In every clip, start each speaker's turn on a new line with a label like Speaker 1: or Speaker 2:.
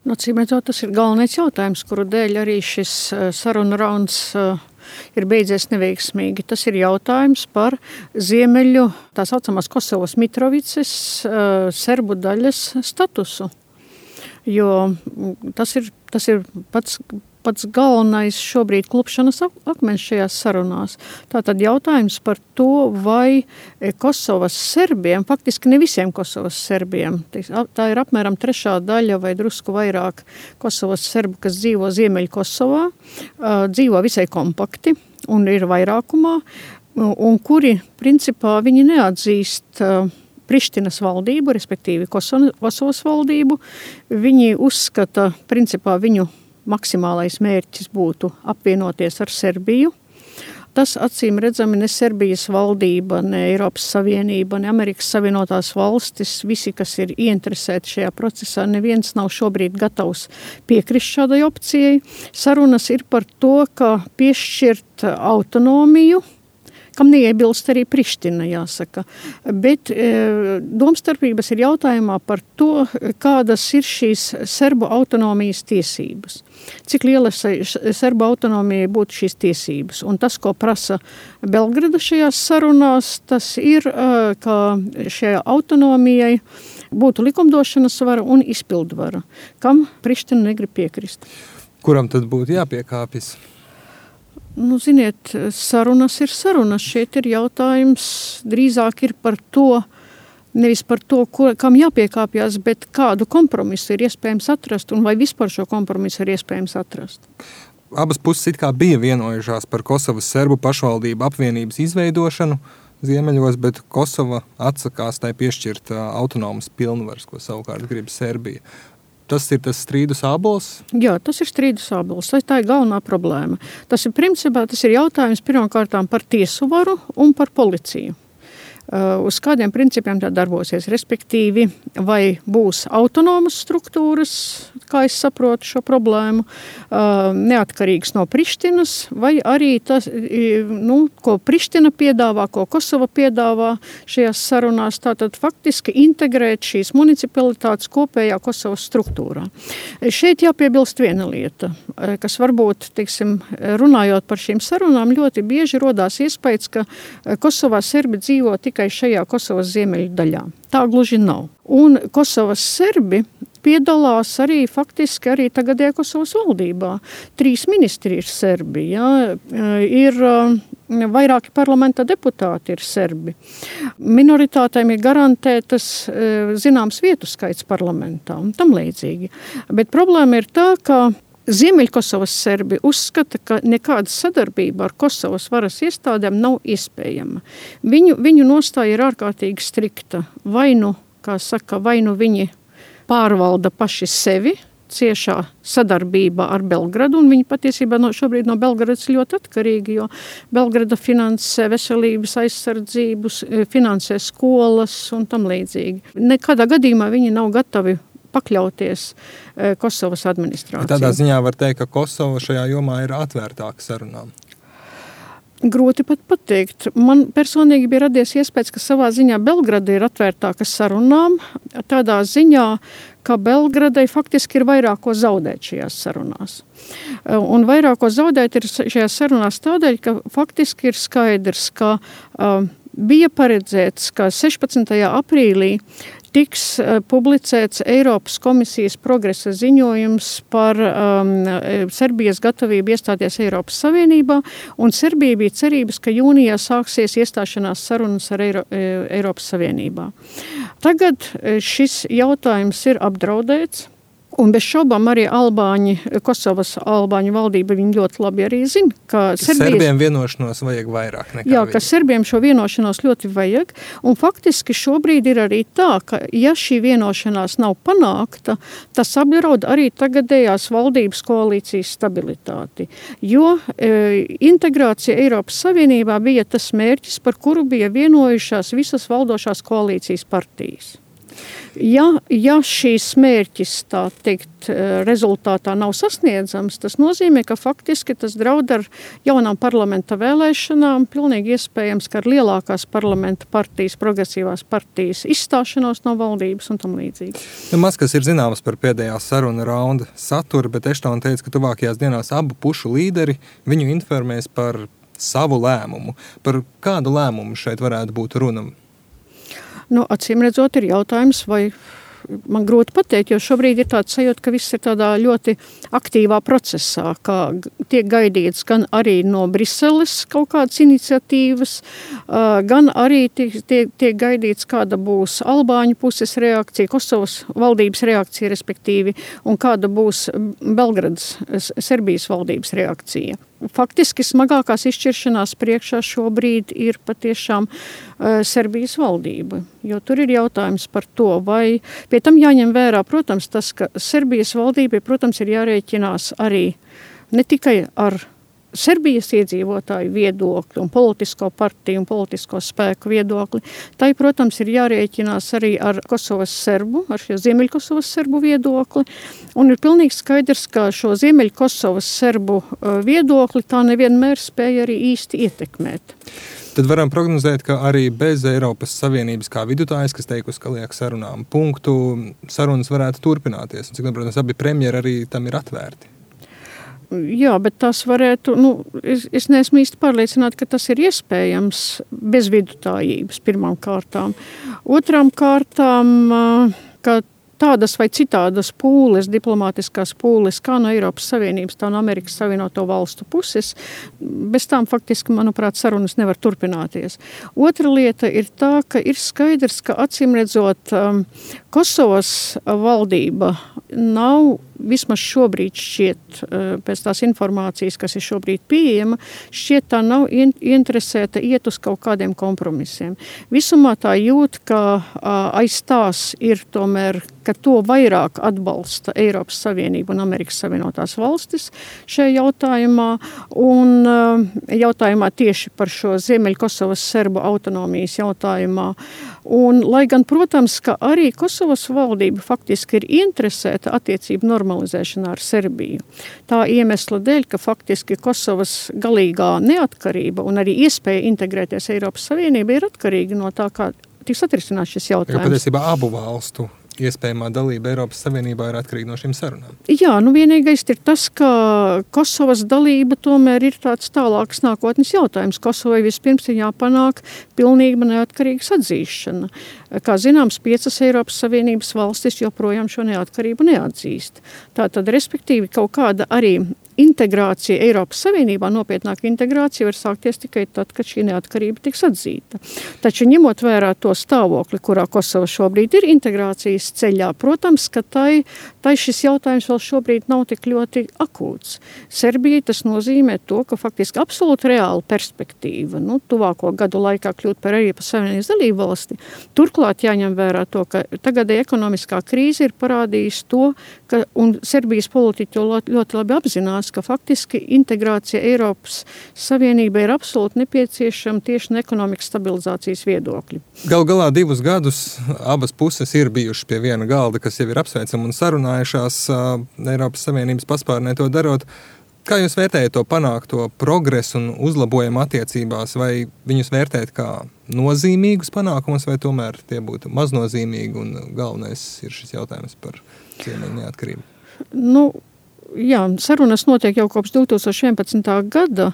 Speaker 1: Acīmredzot, tas ir galvenais jautājums, kuru dēļ arī šis saruna rauns ir beidzies neveiksmīgi. Tas ir jautājums par ziemeļu, tā saucamās Kosovas Mitrovicas serbu daļas statusu. Jo tas ir pats galvenais šobrīd klupšanas akmens šajās sarunās. Tātad jautājums par to, vai Kosovas serbiem, faktiski ne visiem Kosovas serbiem, tā ir apmēram 3. daļa vai drusku vairāk Kosovas serbu, kas dzīvo Ziemeļu Kosovā, dzīvo visai kompakti un ir vairākumā, un kuri principā viņi neatzīst Prištinas valdību, respektīvi Kosovas valdību. Viņi uzskata, principā viņu maksimālais mērķis būtu apvienoties ar Serbiju. Tas acīm redzami ne Serbijas valdība, ne Eiropas Savienība, ne Amerikas Savienotās valstis, visi, kas ir ieinteresēti šajā procesā, neviens nav šobrīd gatavs piekrist šādai opcijai. Sarunas ir par to, ka piešķirt autonomiju, kam neiebilst arī Priština, jāsaka. Bet domstarpības ir jautājumā par to, kādas ir šīs serbu autonomijas tiesības. Cik liela serbu autonomijai būtu šīs tiesības. Un tas, ko prasa Belgrada šajās sarunās, tas ir, ka šajā autonomijai būtu likumdošanas vara un izpildvara, kam Priština negrib piekrist.
Speaker 2: Kuram tad būtu jāpiekāpjas?
Speaker 1: Ziniet, sarunas ir sarunas. Šeit ir jautājums drīzāk ir par to, nevis par to, kam jāpiekāpjas, bet kādu kompromisu ir iespējams atrast un vai vispār šo kompromisu ir iespējams atrast.
Speaker 2: Abas puses it kā bija vienojušās par Kosovas serbu pašvaldību apvienības izveidošanu ziemeļos, bet Kosova atsakās tai piešķirt autonomas pilnvaras, ko savukārt grib Serbija. Tas ir tas strīdus ābols?
Speaker 1: Jā, tas ir strīdus ābols. Tā ir galvenā problēma. Tas ir jautājums pirmkārtām par tiesu varu un par policiju. Uz kādiem principiem tā darbosies, respektīvi, vai būs autonomas struktūras, kā es saprotu šo problēmu, neatkarīgs no Prištinas, vai arī tas, ko Priština piedāvā, ko Kosova piedāvā šajās sarunās, tātad faktiski integrēt šīs municipalitātes kopējā Kosovas struktūrā. Šeit jāpiebilst viena lieta, kas varbūt, runājot par šīm sarunām, ļoti bieži rodās iespējas, ka Kosovā serbi dzīvo tikai šajā Kosovas ziemeļu daļā. Tā gluži nav. Un Kosovas serbi piedalās arī faktiski arī tagadējā Kosovas valdībā. 3 ministri ir serbi, jā, ir vairāki parlamenta deputāti ir serbi. Minoritātēm ir garantētas zināms vietu skaits parlamentā un tam līdzīgi. Bet problēma ir tā, ka Ziemeļkosovas serbi uzskata, ka nekāda sadarbība ar Kosovas varas iestādēm nav iespējama. Viņu nostāja ir ārkārtīgi strikta. Vai nu viņi pārvalda paši sevi ciešā sadarbībā ar Belgradu, un viņi patiesībā šobrīd no Belgradas ļoti atkarīgi, jo Belgrada finansē veselības aizsardzības, finansē skolas un tam līdzīgi. Nekādā gadījumā viņi nav gatavi pakļauties Kosovas administrācijai.
Speaker 2: Tādā ziņā var teikt, ka Kosova šajā jomā ir atvērtāka sarunām.
Speaker 1: Grūti pat pateikt. Man personīgi bija radies iespējas, ka savā ziņā Belgrada ir atvērtāka sarunām, tādā ziņā, ka Belgradai faktiski ir vairāk ko zaudēt šajās sarunās. Un vairāk ko zaudēt ir šajās sarunās tādēļ, ka faktiski ir skaidrs, ka bija paredzēts, ka 16. aprīlī tiks publicēts Eiropas komisijas progresa ziņojums par Serbijas gatavību iestāties Eiropas Savienībā, un Serbija bija cerības, ka jūnijā sāksies iestāšanās sarunas ar Eiropas Savienībā. Tagad šis jautājums ir apdraudēts. Un bez šaubām arī Kosovas albāņu valdība, viņi ļoti labi arī zina, ka
Speaker 2: Serbiem vienošanos vajag vairāk nekā
Speaker 1: jā, ka Serbiem šo vienošanos ļoti vajag. Un faktiski šobrīd ir arī tā, ka ja šī vienošanās nav panākta, tas apdraud arī tagadējās valdības koalīcijas stabilitāti. Jo integrācija Eiropas Savienībā bija tas mērķis, par kuru bija vienojušās visas valdošās koalīcijas partijas. Ja šīs mērķis, tā teikt, rezultātā nav sasniedzams, tas nozīmē, ka faktiski tas draud ar jaunām parlamenta vēlēšanām, pilnīgi iespējams, ka ar lielākās parlamenta partijas, progresīvās partijas izstāšanos no valdības un tam līdzīgi.
Speaker 2: Maz kas ir zināms par pēdējā saruna raunda saturu, bet Eštona teica, ka tuvākajās dienās abu pušu līderi viņu informēs par savu lēmumu. Par kādu lēmumu šeit varētu būt runa?
Speaker 1: Acīm redzot, ir jautājums, vai man grūti pateikt, jo šobrīd ir tāds sajūta, ka viss ir tādā ļoti aktīvā procesā, ka tiek gaidīts gan arī no Briseles kaut kādas iniciatīvas, gan arī tiek gaidīts, kāda būs Albāņu puses reakcija, Kosovas valdības reakcija, respektīvi, un kāda būs Belgradas, Serbijas valdības reakcija. Faktiski smagākās izšķiršanās priekšā šobrīd ir patiešām Serbijas valdība, jo tur ir jautājums par to, vai pie tam jāņem vērā, protams, tas, ka Serbijas valdībai, protams, ir jārēķinās arī ne tikai ar Serbijas iedzīvotāju viedokli un politisko partiju un politisko spēku viedokli. Tai, protams, ir jārēķinās arī ar Kosovas serbu, ar šo Ziemeļkosovas serbu viedokli. Un ir pilnīgi skaidrs, ka šo Ziemeļkosovas serbu viedokli tā nevienmēr spēja arī īsti ietekmēt.
Speaker 2: Tad varam prognozēt, ka arī bez Eiropas Savienības kā vidutājas, kas teikusi, ka liek sarunām punktu, sarunas varētu turpināties. Un, cik, protams, abi premjeri arī tam ir atvērti.
Speaker 1: Jā, bet tas varētu, es neesmu īsti pārliecināta, ka tas ir iespējams bez vidutājības pirmām kārtām. Otrām kārtām, ka tādas vai citādas pūles, diplomātiskās pūles, kā no Eiropas Savienības, tā no Amerikas Savienoto valstu puses, bez tām faktiski, manuprāt, sarunas nevar turpināties. Otra lieta ir tā, ka ir skaidrs, ka acīm redzot, Kosovas valdība nav vismaz šobrīd šķiet, pēc tās informācijas, kas ir šobrīd pieejama, šķiet tā nav interesēta iet uz kaut kādiem kompromisiem. Visumā tā jūt, ka aiz tās ir tomēr, ka to vairāk atbalsta Eiropas Savienība un Amerikas Savienotās valstis šajā jautājumā un jautājumā tieši par šo Ziemeļkosovas serbu autonomijas jautājumā. Un, lai gan, protams, ka arī Kosovas valdība faktiski ir interesēta attiecību normalizēšanā ar Serbiju. Tā iemesla dēļ, ka faktiski Kosovas galīgā neatkarība un arī iespēja integrēties Eiropas Savienība ir atkarīga no tā, kā tiks atrisināts šis jautājums.
Speaker 2: Jo patiesībā abu valstu iespējamā dalība Eiropas Savienībā ir atkarīga no šīm sarunām.
Speaker 1: Jā, vienīgais ir tas, ka Kosovas dalība tomēr ir tāds tālāks nākotnes jautājums. Kosovai vispirms ir jāpanāk pilnīga neatkarīgas atzīšana. Kā zināms, 5 Eiropas Savienības valstis joprojām šo neatkarību neatzīst. Tātad, respektīvi, kaut kāda arī integrācija Eiropas Savienībā, nopietnāka integrācija var sākties tikai tad, kad šī neatkarība tiks atzīta. Taču ņemot vērā to stāvokli, kurā Kosova šobrīd ir integrācijas ceļā, protams, ka tai šis jautājums vēl šobrīd nav tik ļoti akūts. Serbijai tas nozīmē to, ka faktiski absolūti reāla perspektīva, tuvāko gadu laikā kļūt par Eiropas Savienības dalību valsti. Turklāt jāņem vērā to, ka tagadēja ekonomiskā krīze ir parādījis to, ka, un Serbijas politiķi ļoti labi apzinās, ka faktiski integrācija Eiropas Savienībai ir absolūti nepieciešama tieši no ekonomikas stabilizācijas viedokļa.
Speaker 2: Galu galā 2 gadus abas puses ir bijušas pie viena galda, kas jau ir apsveicama un sarunājušās Eiropas Savienības paspārnē to darot. Kā jūs vērtējat to panākto progresu un uzlabojumu attiecībās, vai viņus vērtējat kā nozīmīgus panākumus, vai tomēr tie būtu maznozīmīgi un galvenais ir šis jautājums par Ziemeļu neatkarību?
Speaker 1: Jā, sarunas notiek jau kopš 2011. gada.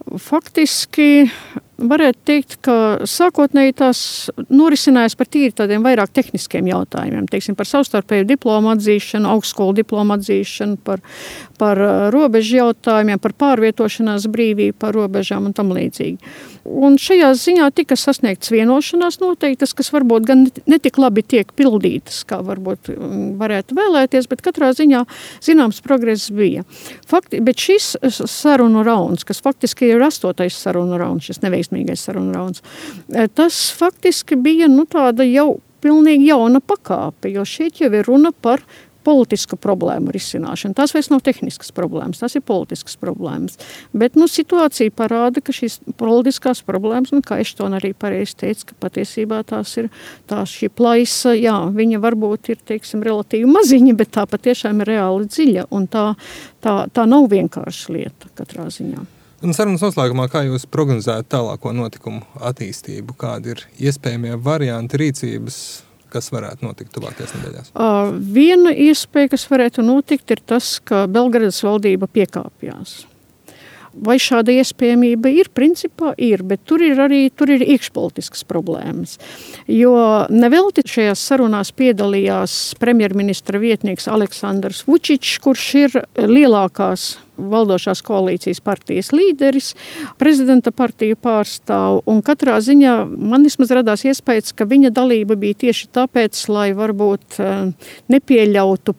Speaker 1: Faktiski varētu teikt, ka sākotnēji tās norisinājās par tīri tādiem vairāk tehniskiem jautājumiem, teiksim, par savstarpēju diplomu atzīšanu, augstskolu diplomu atzīšanu, par robežu jautājumiem, par pārvietošanās brīvību, par robežām un tam līdzīgi. Un šajā ziņā tika sasniegts vienošanās noteiktas, kas varbūt gan netik labi tiek pildītas, kā varbūt varētu vēlēties, bet katrā ziņā zināms progress bija. Bet šis sarunu rauns, kas faktiski ir 8. sarunu rauns, šis neveiksmīgais sarunu rauns, tas faktiski bija tāda jau pilnīgi jauna pakāpe, jo šeit jau ir runa par politisku problēmu risināšanu. Tās vairs nav tehniskas problēmas, tās ir politiskas problēmas. Bet situācija parāda, ka šīs politiskās problēmas, kā Eštona arī pareizi teica, ka patiesībā šī plaisa, viņa varbūt ir, relatīvi maziņa, bet tā patiešām ir reāli dziļa, un tā nav vienkārša lieta katrā ziņā.
Speaker 2: Un sarunas noslēgumā, kā jūs prognozējat tālāko notikumu attīstību? Kādi ir iespējamie varianti rīcības, kas varētu notikt tuvākajās nedēļās?
Speaker 1: Viena iespēja, kas varētu notikt, ir tas, ka Belgradas valdība piekāpjās. Vai šāda iespējamība ir? Principā ir, bet tur ir iekšpolitiskas problēmas. Jo nevelti šajās sarunās piedalījās premjerministra vietnieks Aleksandrs Vučičs, kurš ir lielākās valdošās koalīcijas partijas līderis, prezidenta partiju pārstāv, un katrā ziņā man vismaz radās iespējas, ka viņa dalība bija tieši tāpēc, lai varbūt nepieļautu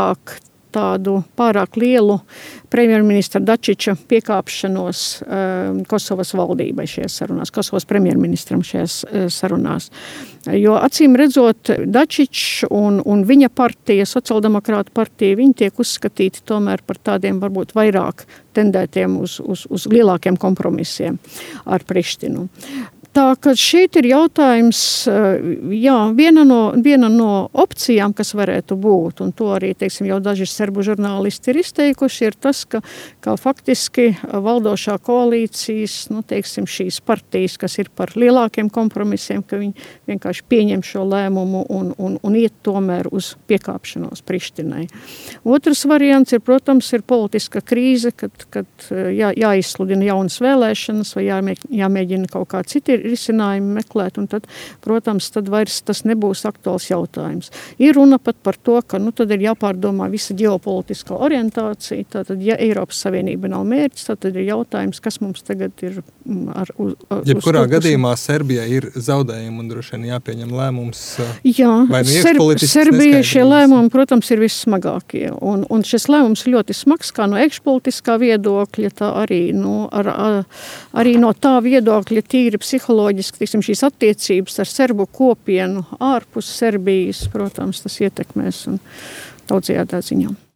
Speaker 1: pārāk lielu premjerministra Dačiča piekāpšanos Kosovas valdībai šajās sarunās, Kosovas premjerministram šajās sarunās. Jo acīm redzot, Dačičs un viņa partija, sociāldemokrāta partija, viņi tiek uzskatīti tomēr par tādiem varbūt vairāk tendētiem uz lielākiem kompromisiem ar Prištinu. Tā, ka šeit ir jautājums, viena no opcijām, kas varētu būt, un to arī, jau daži serbu žurnālisti ir izteikuši, ir tas, ka faktiski valdošā koalīcijas, šīs partijas, kas ir par lielākiem kompromisiem, ka viņi vienkārši pieņem šo lēmumu un iet tomēr uz piekāpšanos Prištinai. Otrs variants ir, protams, ir politiska krīze, kad jāizsludina jaunas vēlēšanas vai jāmēģina kaut kā citi risinājumi meklēt, un tad, protams, vairs tas nebūs aktuāls jautājums. Ir runa pat par to, ka tad ir jāpārdomā visa ģeopolitiskā orientācija, tātad, ja Eiropas Savienība nav mērķis, tad ir jautājums, kas mums tagad ir
Speaker 2: Jebkurā gadījumā Serbijai ir zaudējumi un droši vien jāpieņem lēmums. Vai
Speaker 1: Serbijai šie lēmumi, protams, ir vissmagākie, un šis lēmums ir ļoti smags, kā no ekšpolitiskā viedokļa, tā arī no tā viedokļa tīri psiholoģiski, šīs attiecības ar serbu kopienu ārpus Serbijas, protams, tas ietekmēs un daudzajādā ziņā.